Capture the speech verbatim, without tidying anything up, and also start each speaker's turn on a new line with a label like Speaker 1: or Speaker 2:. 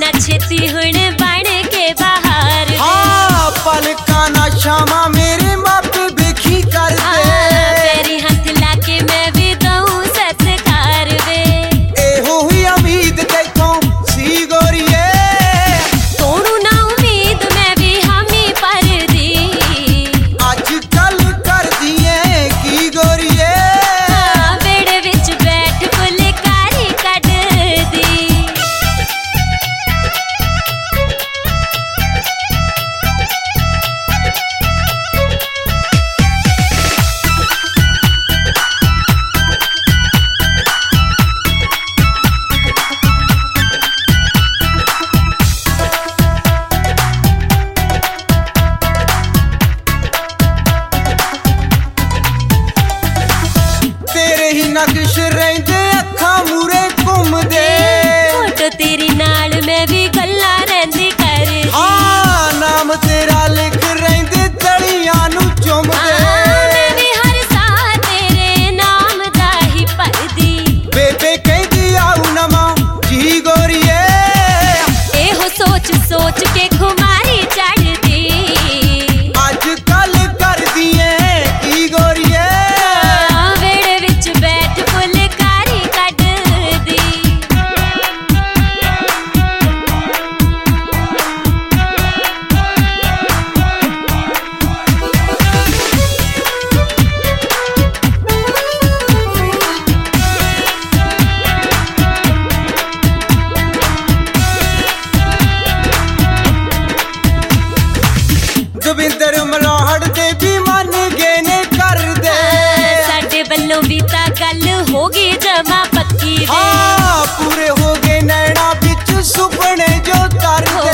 Speaker 1: ना छेती हुण बन के बाहर
Speaker 2: हाँ पलका ना शामा मेरे माप बेखी कर दे
Speaker 1: तेरी हाथ लाके मैं भी दऊं सत्कार वे
Speaker 2: एहो ही उम्मीद तेथों सी गोरिए
Speaker 1: तोड़ू ना उम्मीद मैं भी हामी पर दी
Speaker 2: अज कल कर दिए की गोरिए
Speaker 1: बेड़े विच बैठ फुलकारी कढ दी
Speaker 2: तेरे ही नक्श रहिंदे अखां मूरे घूमदे
Speaker 1: फोटो तेरी नाल मैं भी गल्लां रहिंदी कर दी
Speaker 2: हाँ नाम तेरा लिख रहिंदे तलियां नूं चुमदे
Speaker 1: मैं भी हर साल तेरे नाम दा ही भरदी
Speaker 2: बेबे कहंदी आऊ नवां जी गोरिए
Speaker 1: एहो सोच सोच के खुमारी चढ़दी
Speaker 2: अज कल कर दिए की गोरिए
Speaker 1: वेड़े विच बैठ फुलकारी कढ दी
Speaker 2: दविंदर मलाहड़ दे भी मन गए ने कर दे
Speaker 1: साडे वल्लों भी तां गल हो गई जमा पक्की वे
Speaker 2: हाँ पूरे हो गए नैना बिच सुपने जो कर दे